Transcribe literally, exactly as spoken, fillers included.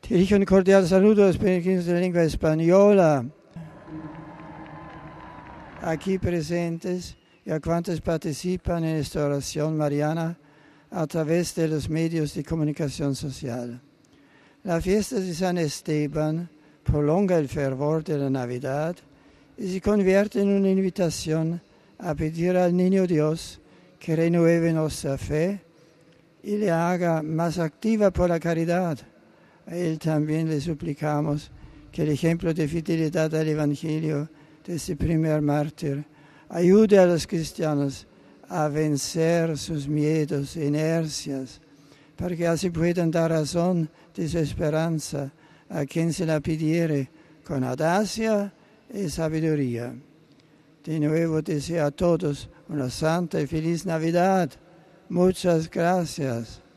Dirijo un cordial saludo a los peregrinos de la lengua española, aquí presentes y a cuantos participan en esta oración mariana a través de los medios de comunicación social. La fiesta de San Esteban prolonga el fervor de la Navidad y se convierte en una invitación a pedir al Niño Dios que renueve nuestra fe y le haga más activa por la caridad. A Él también le suplicamos que el ejemplo de fidelidad al Evangelio de este primer mártir ayude a los cristianos a vencer sus miedos e inercias, para que así puedan dar razón de su esperanza a quien se la pidiere con audacia y sabiduría. De nuevo deseo a todos una santa y feliz Navidad. Muchas gracias.